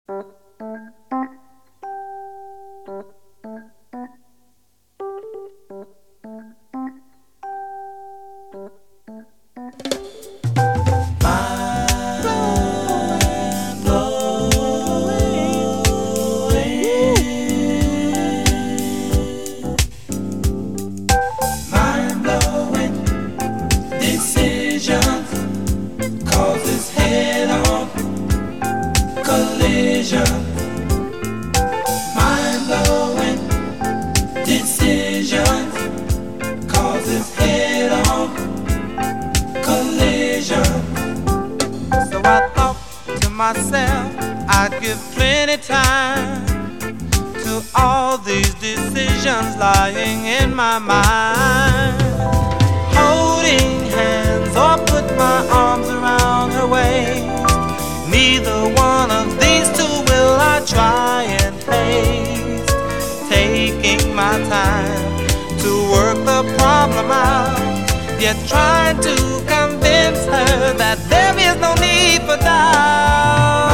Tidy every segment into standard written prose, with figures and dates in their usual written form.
Mind-blowing decisions causes head-on collision. So I thought to myself I'd give plenty time to all these decisions lying in my mind. Holding hands or put my arms around her waist, neither one of these two will I try and haste. Taking my time to work the problem out, yet trying to convince her that there is no need for doubt.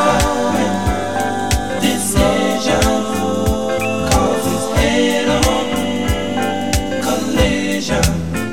Decision causes head-on collision.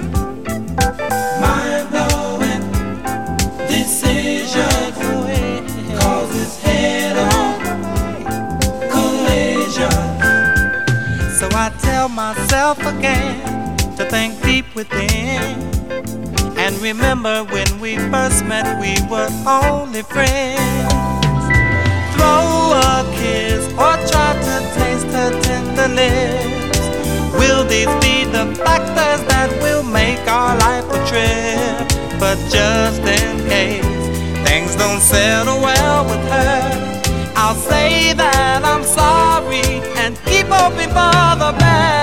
Mind-blowing decision causes head-on collision. So I tell myself again to think deep within, and remember when we first met we were only friends. Throw a kiss or try to taste her tender lips. Will these be the factors that will make our life a trip? But just in case things don't settle well with her, I'll say that I'm sorry and keep hoping for the best.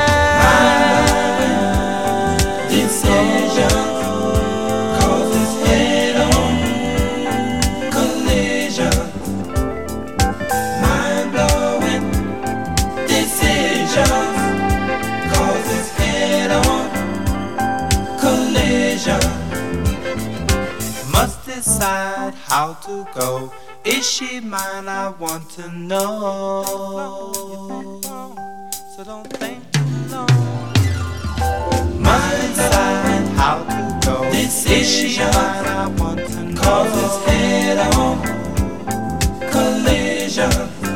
Decision causes head-on collision. Mind-blowing decisions causes head-on collision. Must decide how to go. Is she mine? I want to know. So don't think too long. Must decide how to go. Is she mine? I want to know. Causes head-on collision.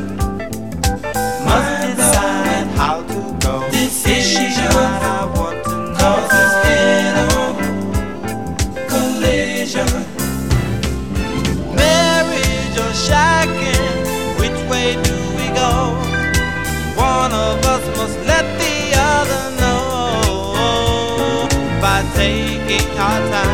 Must decide how to go. Is she mine? I want to know. Causes head-on collision. Shacking, which way do we go? One of us must let the other know by taking our time.